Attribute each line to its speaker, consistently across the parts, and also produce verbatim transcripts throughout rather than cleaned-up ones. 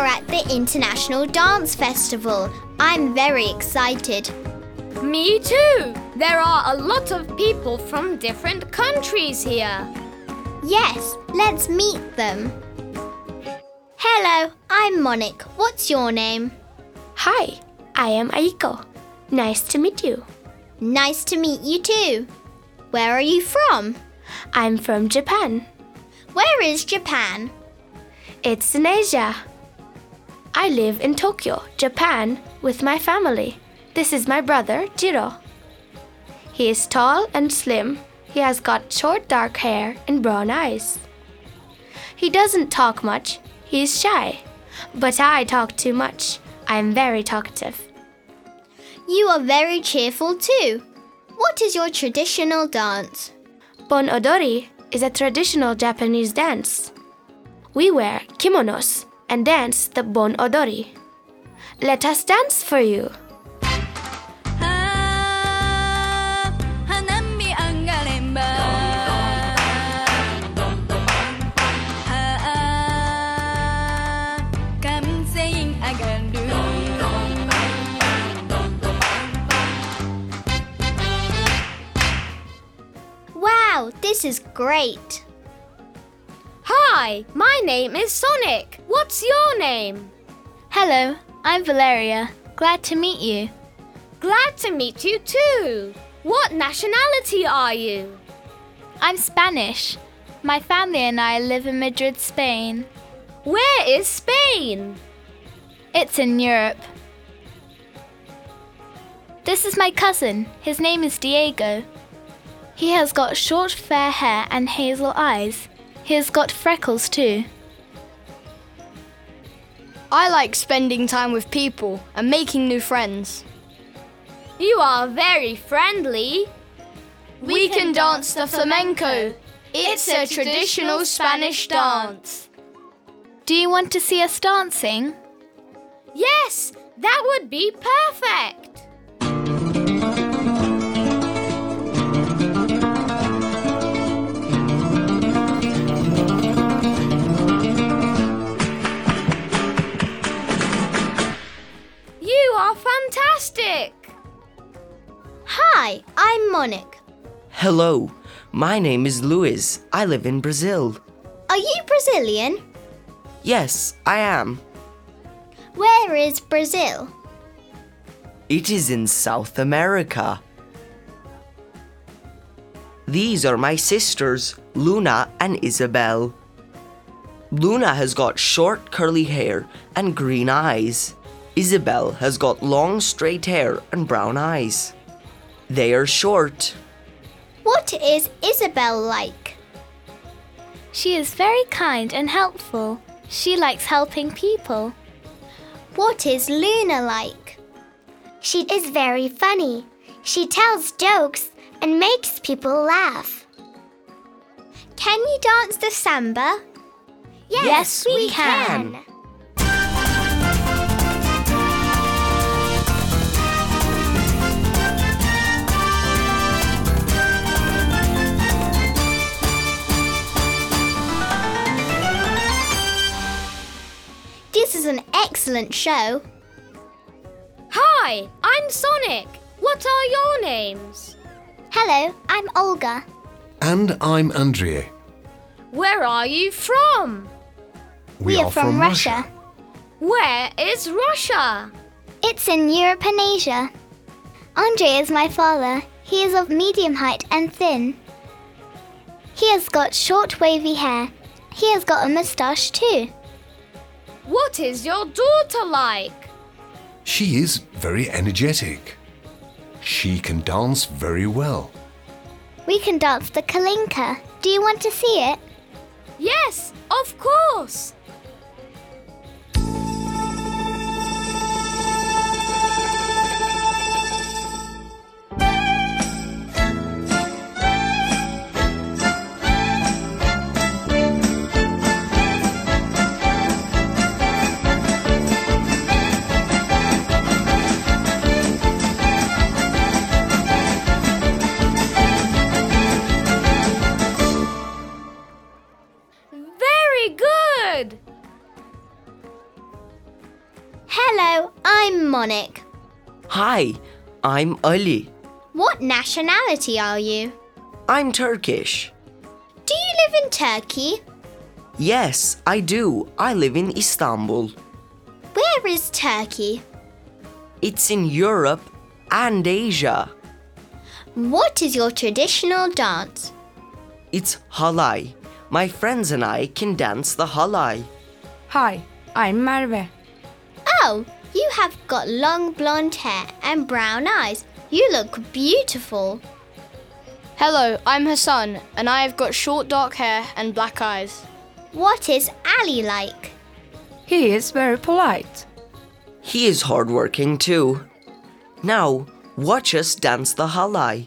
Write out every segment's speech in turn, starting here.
Speaker 1: are at the International Dance Festival. I'm very excited.
Speaker 2: Me too! There are a lot of people from different countries here.
Speaker 1: Yes, let's meet them. Hello, I'm Monique. What's your name?
Speaker 3: Hi, I am Aiko. Nice to meet you.
Speaker 1: Nice to meet you too. Where are you from?
Speaker 3: I'm from Japan.
Speaker 1: Where is Japan?
Speaker 3: It's in Asia. I live in Tokyo, Japan, with my family. This is my brother, Jiro. He is tall and slim. He has got short dark hair and brown eyes. He doesn't talk much. He's shy. But I talk too much. I am very talkative.
Speaker 1: You are very cheerful too. What is your traditional dance?
Speaker 3: Bon Odori is a traditional Japanese dance. We wear kimonos and dance the Bon Odori. Let us dance for you.
Speaker 1: Wow, this is great.
Speaker 2: Hi, my name is Sonic. What's your name?
Speaker 1: Hello, I'm Valeria. Glad to meet you.
Speaker 2: Glad to meet you too. What nationality are you?
Speaker 1: I'm Spanish. My family and I live in Madrid, Spain.
Speaker 2: Where is Spain?
Speaker 1: It's in Europe. This is my cousin. His name is Diego. He has got short fair hair and hazel eyes. He has got freckles too.
Speaker 4: I like spending time with people and making new friends.
Speaker 2: You are very friendly.
Speaker 4: We can dance the flamenco. It's a traditional Spanish dance.
Speaker 1: Do you want to see us dancing?
Speaker 2: Yes, that would be perfect. You are fantastic.
Speaker 1: Hi, I'm Monique.
Speaker 5: Hello, my name is Luis. I live in Brazil.
Speaker 1: Are you Brazilian?
Speaker 5: Yes, I am.
Speaker 1: Where is Brazil?
Speaker 5: It is in South America. These are my sisters, Luna and Isabel. Luna has got short curly hair and green eyes. Isabel has got long straight hair and brown eyes. They are short.
Speaker 1: What is Isabel like? She is very kind and helpful. She likes helping people. What is Luna like?
Speaker 6: She is very funny. She tells jokes and makes people laugh.
Speaker 1: Can you dance the samba?
Speaker 6: Yes, we can.
Speaker 1: This is an excellent show.
Speaker 2: Hi, I'm Sonic. What are your names?
Speaker 6: Hello, I'm Olga.
Speaker 7: And I'm Andrea.
Speaker 2: Where are you from?
Speaker 6: We, are, from, Russia.
Speaker 2: Where is Russia?
Speaker 6: It's in Europe and Asia. Andre is my father. He is of medium height and thin. He has got short wavy hair. He has got a moustache too.
Speaker 2: What is your daughter like?
Speaker 7: She is very energetic. She can dance very well.
Speaker 6: We can dance the kalinka. Do you want to see it?
Speaker 2: Yes, of course. Very good!
Speaker 1: Hello, I'm Monik.
Speaker 5: Hi, I'm Ali.
Speaker 1: What nationality are you?
Speaker 5: I'm Turkish.
Speaker 1: Do you live in Turkey?
Speaker 5: Yes, I do. I live in Istanbul.
Speaker 1: Where is Turkey?
Speaker 5: It's in Europe and Asia.
Speaker 1: What is your traditional dance?
Speaker 5: It's halay. My friends and I can dance the halay.
Speaker 8: Hi, I'm Merve.
Speaker 1: Oh, you have got long blonde hair and brown eyes. You look beautiful.
Speaker 4: Hello, I'm Hassan, and I have got short dark hair and black eyes.
Speaker 1: What is Ali like?
Speaker 8: He is very polite.
Speaker 5: He is hardworking too. Now, watch us dance the halay.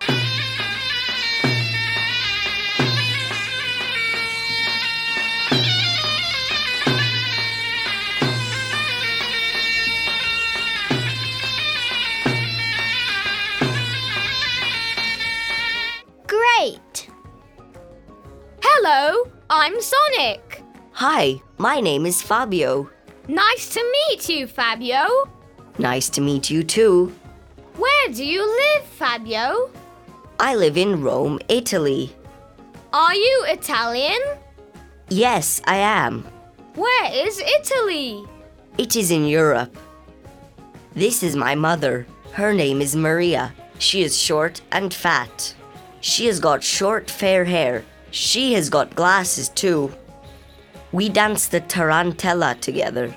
Speaker 1: Great!
Speaker 2: Hello, I'm Sonic.
Speaker 9: Hi, my name is Fabio.
Speaker 2: Nice to meet you, Fabio.
Speaker 9: Nice to meet you too.
Speaker 2: Where do you live, Fabio?
Speaker 9: I live in Rome, Italy.
Speaker 2: Are you Italian?
Speaker 9: Yes, I am.
Speaker 2: Where is Italy?
Speaker 9: It is in Europe. This is my mother. Her name is Maria. She is short and fat. She has got short fair hair. She has got glasses too. We dance the tarantella together.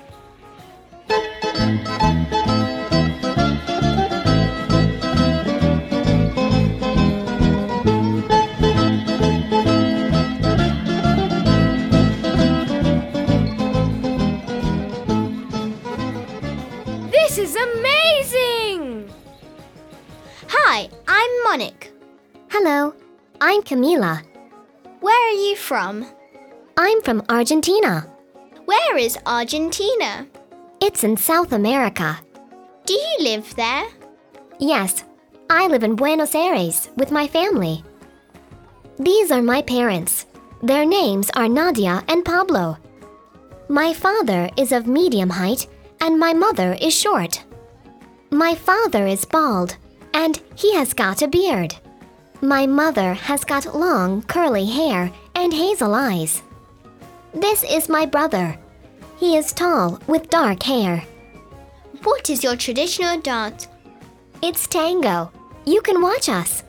Speaker 2: This is amazing!
Speaker 1: Hi, I'm Monik.
Speaker 10: Hello, I'm Camila.
Speaker 1: Where are you from?
Speaker 10: I'm from Argentina.
Speaker 1: Where is Argentina?
Speaker 10: It's in South America.
Speaker 1: Do you live there?
Speaker 10: Yes, I live in Buenos Aires with my family. These are my parents. Their names are Nadia and Pablo. My father is of medium height and my mother is short. My father is bald and he has got a beard. My mother has got long curly hair and hazel eyes. This is my brother. He is tall with dark hair.
Speaker 1: What is your traditional dance?
Speaker 10: It's tango. You can watch us.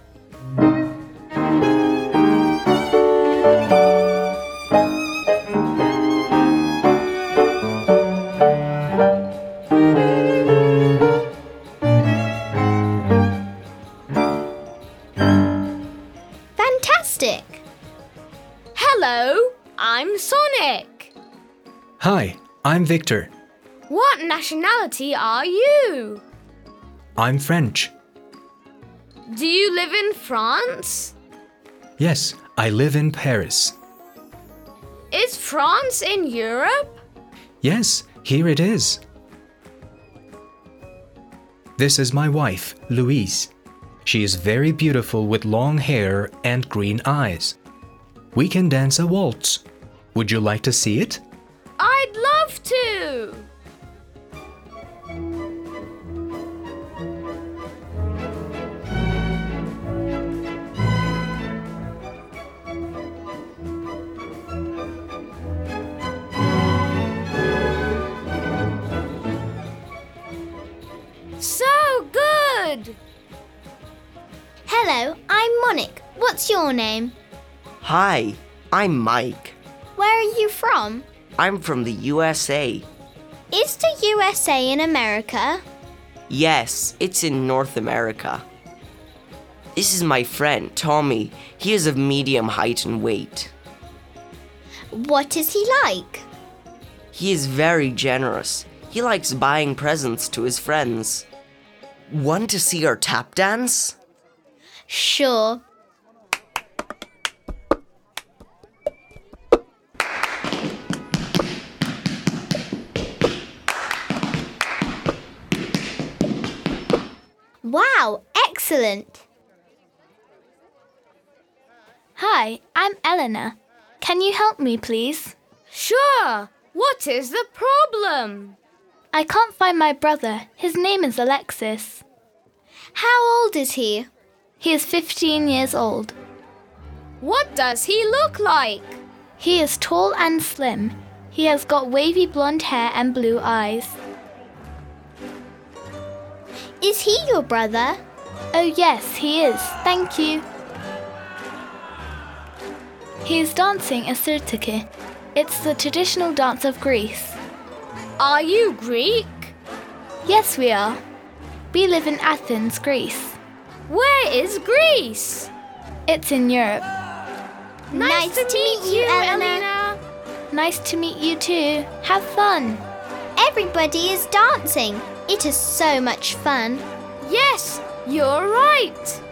Speaker 1: Fantastic!
Speaker 2: Hello, I'm Sonic.
Speaker 11: Hi, I'm Victor.
Speaker 2: What nationality are you?
Speaker 11: I'm French.
Speaker 2: Do you live in France?
Speaker 11: Yes, I live in Paris.
Speaker 2: Is France in Europe?
Speaker 11: Yes, here it is. This is my wife, Louise. She is very beautiful with long hair and green eyes. We can dance a waltz. Would you like to see it?
Speaker 2: I'd love to. So good!
Speaker 1: Hello, I'm Monik. What's your name?
Speaker 5: Hi, I'm Mike.
Speaker 1: Where are you from?
Speaker 5: I'm from the U S A.
Speaker 1: Is the U S A in America?
Speaker 5: Yes, it's in North America. This is my friend, Tommy. He is of medium height and weight.
Speaker 1: What is he like?
Speaker 5: He is very generous. He likes buying presents to his friends. Want to see our tap dance?
Speaker 1: Sure. Wow, excellent!
Speaker 3: Hi, I'm Eleanor. Can you help me, please?
Speaker 2: Sure. What is the problem?
Speaker 1: I can't find my brother. His name is Alexis.
Speaker 6: How old is he?
Speaker 1: He is fifteen years old.
Speaker 2: What does he look like?
Speaker 1: He is tall and slim. He has got wavy blonde hair and blue eyes.
Speaker 6: Is he your brother?
Speaker 1: Oh yes, he is. Thank you. He is dancing a sirtaki. It's the traditional dance of Greece.
Speaker 2: Are you Greek?
Speaker 1: Yes, we are. We live in Athens, Greece.
Speaker 2: Where is Greece?
Speaker 1: It's in Europe.
Speaker 2: Nice,
Speaker 6: Nice to meet you, Elena.
Speaker 1: Nice to meet you too. Have fun.
Speaker 6: Everybody is dancing. It is so much fun.
Speaker 2: Yes, you're right.